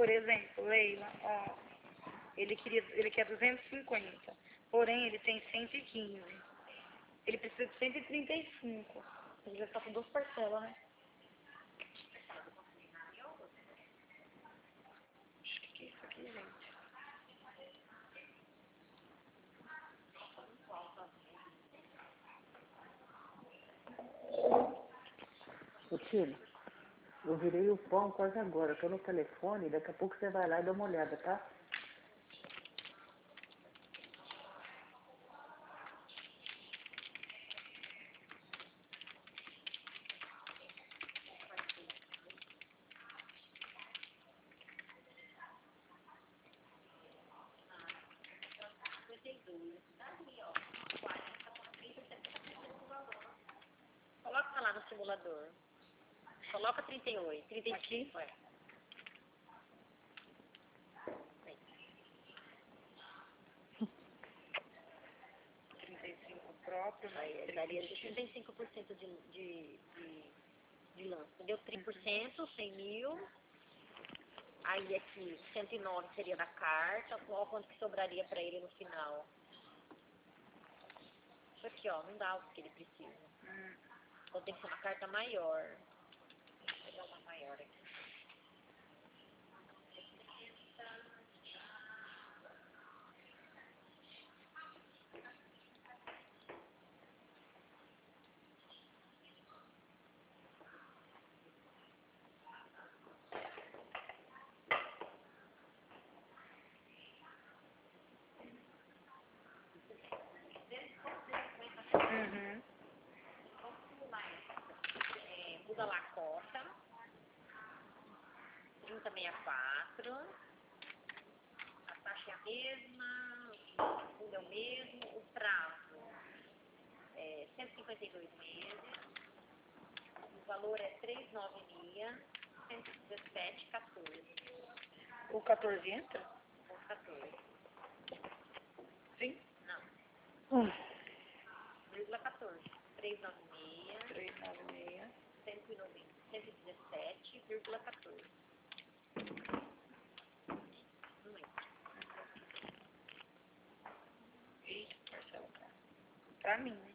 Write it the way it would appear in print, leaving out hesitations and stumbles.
Por exemplo, Leila, ó, ele quer 250, porém ele tem 115. Ele precisa de 135. Ele já está com 2 parcelas, né? Acho que é isso aqui, gente. Ô, Tila, eu virei o pão quase agora. Eu tô no telefone, daqui a pouco você vai lá e dá uma olhada, tá? Coloca lá no simulador. Coloca 38, 35. Aqui? É. Próprio, Aí daria 65% de lance. Deu 30%, 100 mil. Aí aqui, 109 seria da carta. Olha quanto que sobraria para ele no final. Isso aqui, ó, não dá o que ele precisa. Então tem que ser uma carta maior. Vou pegar uma maior aqui. Muda lá a cota. 30,64. A taxa é a mesma. O fundo é o mesmo. O prazo é 152 meses. O valor é 396. 117,14. O 14 entra? Ou 14. Sim. Não. 0,14. 396. 396. 117,14. Não entra. Eita, parcela. Pra mim, né?